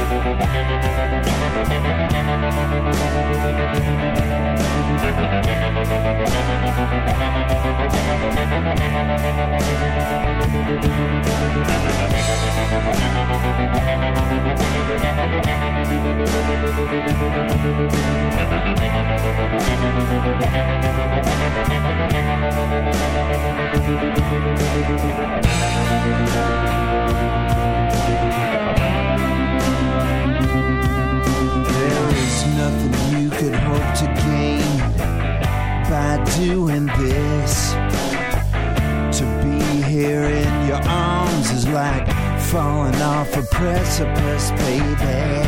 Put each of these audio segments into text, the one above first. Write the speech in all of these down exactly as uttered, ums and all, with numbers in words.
There is nothing you could hope to gain by doing this. To be here in your arms is like falling off a precipice, baby.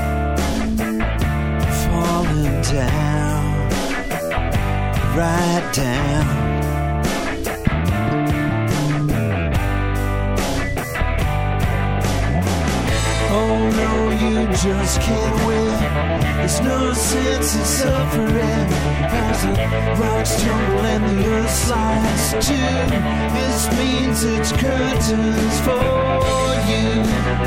Falling down, right down. Oh no, you just can't win. There's no sense in suffering as the rocks tumble and the earth slides too. This means it's curtains for you.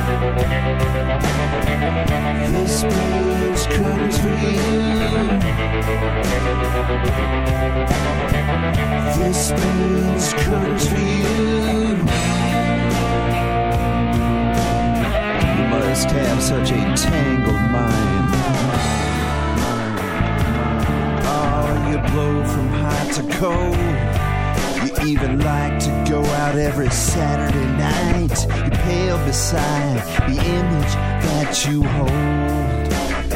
This means curtains for you. This means curtains for you. Must have such a tangled mind. Oh, you blow from hot to cold. You even like to go out every Saturday night. You pale beside the image that you hold.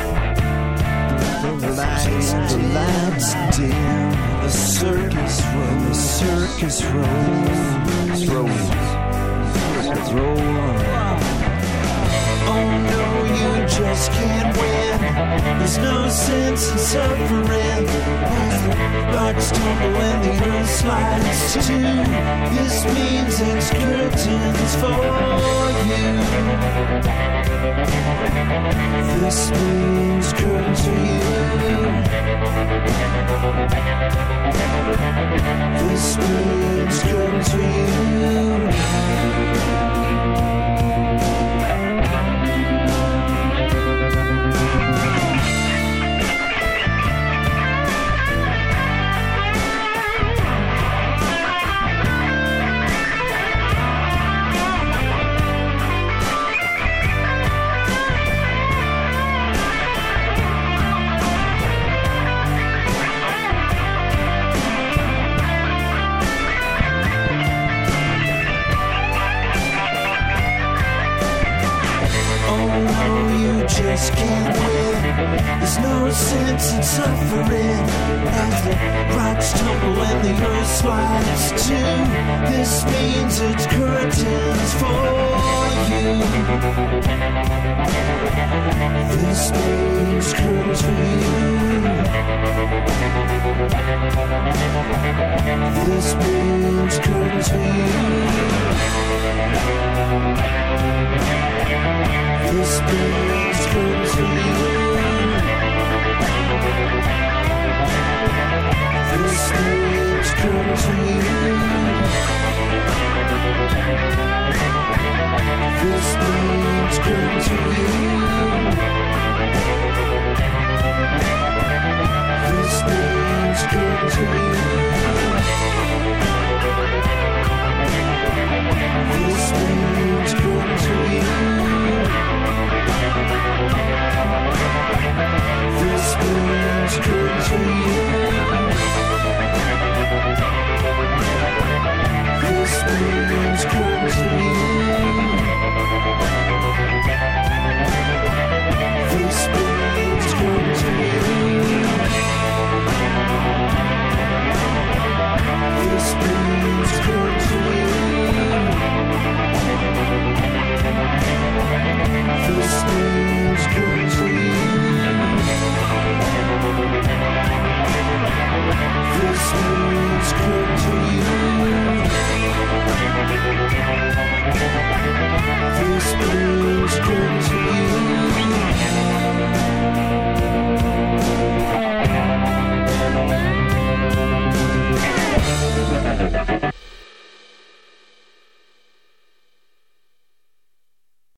The lights, the lights dim. The circus roll, the circus rolls, rolls, circus roll on. Oh no, you just can't win. There's no sense in suffering as the rocks tumble and the earth slides too. This means it's curtains for you. This means curtains for you. This means curtains for you. Just can't win. There's no sense in suffering as the rocks tumble and the earth slides too. This means it's curtains for you. This means curtains for you. This means curtains for you. This means curtains for you. This means curtains for you. This means curtains for you. This means curtains for you. This means curtains for you. This means curtains for you. This means curtains for you. This means curtains for you. This means curtains for you. This means curtains for you. This means curtains for you. This means curtains for you.